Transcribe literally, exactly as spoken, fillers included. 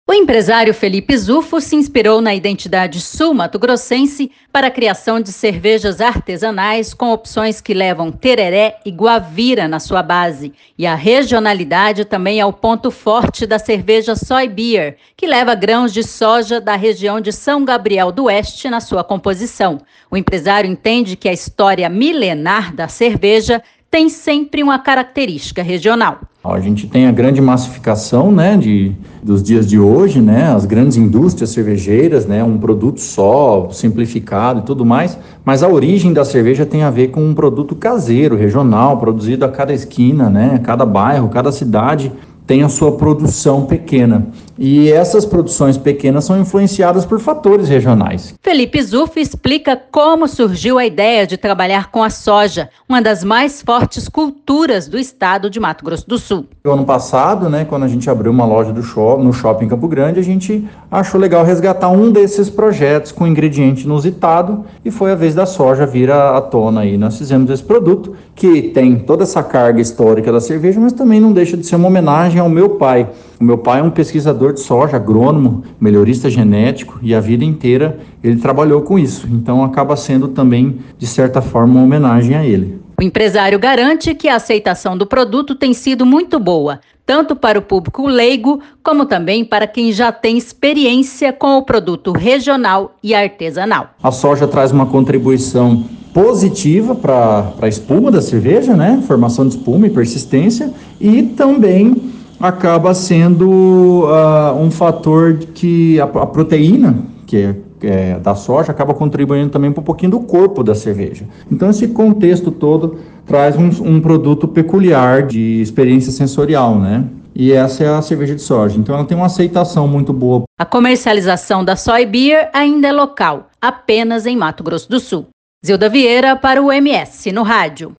O empresário Felipe Zufo se inspirou na identidade sul-mato-grossense para a criação de cervejas artesanais com opções que levam tereré e guavira na sua base. E a regionalidade também é o ponto forte da cerveja Soy Beer, que leva grãos de soja da região de São Gabriel do Oeste na sua composição. O empresário entende que a história milenar da cerveja tem sempre uma característica regional. A gente tem a grande massificação, né, de, dos dias de hoje, né, as grandes indústrias cervejeiras, né, um produto só, simplificado e tudo mais, mas a origem da cerveja tem a ver com um produto caseiro, regional, produzido a cada esquina, né, cada bairro, cada cidade tem a sua produção pequena. E essas produções pequenas são influenciadas por fatores regionais. Felipe Zufo explica como surgiu a ideia de trabalhar com a soja, uma das mais fortes culturas do estado de Mato Grosso do Sul. No ano passado, né, quando a gente abriu uma loja do shopping, no Shopping Campo Grande, a gente achou legal resgatar um desses projetos com ingrediente inusitado e foi a vez da soja vir à, à tona. E nós fizemos esse produto que tem toda essa carga histórica da cerveja, mas também não deixa de ser uma homenagem ao meu pai. O meu pai é um pesquisador de soja, agrônomo, melhorista genético, e a vida inteira ele trabalhou com isso. Então acaba sendo também, de certa forma, uma homenagem a ele. O empresário garante que a aceitação do produto tem sido muito boa, tanto para o público leigo, como também para quem já tem experiência com o produto regional e artesanal. A soja traz uma contribuição positiva para a espuma da cerveja, né? Formação de espuma e persistência, e também acaba sendo uh, um fator que a, a proteína, que é, é da soja, acaba contribuindo também para um pouquinho do corpo da cerveja. Então esse contexto todo traz um, um produto peculiar de experiência sensorial, né? E essa é a cerveja de soja. Então ela tem uma aceitação muito boa. A comercialização da Soy Beer ainda é local, apenas em Mato Grosso do Sul. Zilda Vieira para o M S no rádio.